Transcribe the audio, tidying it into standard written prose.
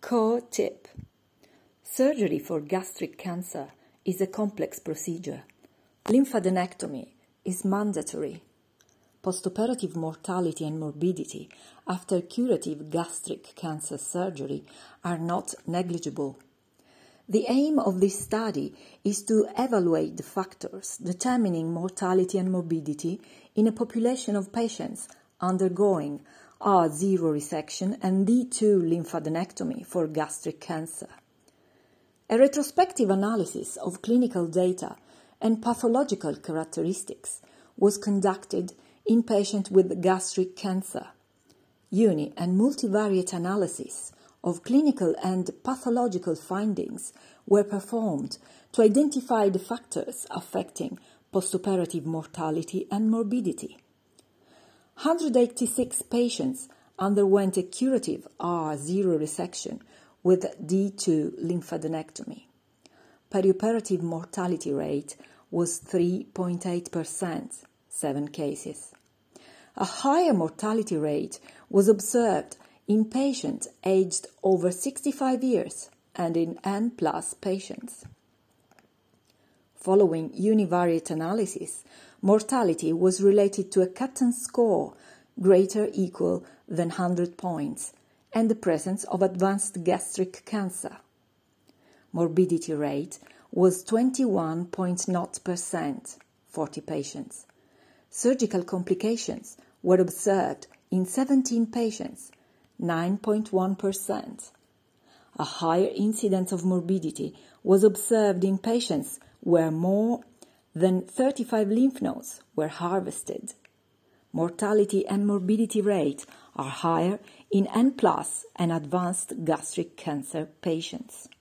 Core tip. Surgery for gastric cancer is a complex procedure. Lymphadenectomy is mandatory. Postoperative mortality and morbidity after curative gastric cancer surgery are not negligible. The aim of this study is to evaluate the factors determining mortality and morbidity in a population of patients undergoing R0 resection and D2 lymphadenectomy for gastric cancer. A retrospective analysis of clinical data and pathological characteristics was conducted in patients with gastric cancer. Uni- and multivariate analysis of clinical and pathological findings were performed to identify the factors affecting postoperative mortality and morbidity. 186 patients underwent a curative R0 resection with D2 lymphadenectomy. Perioperative mortality rate was 3.8%, 7 cases. A higher mortality rate was observed in patients aged over 65 years and in N+ patients. Following univariate analysis, mortality was related to a Kaplan score greater or equal than 100 points and the presence of advanced gastric cancer. Morbidity rate was 21.0%, 40 patients. Surgical complications were observed in 17 patients, 9.1%. A higher incidence of morbidity was observed in patients where more than 35 lymph nodes were harvested. Mortality and morbidity rate are higher in N+ and advanced gastric cancer patients.